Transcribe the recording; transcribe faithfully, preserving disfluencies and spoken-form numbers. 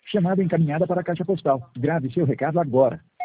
Chamada encaminhada para a caixa postal. Grave seu recado agora.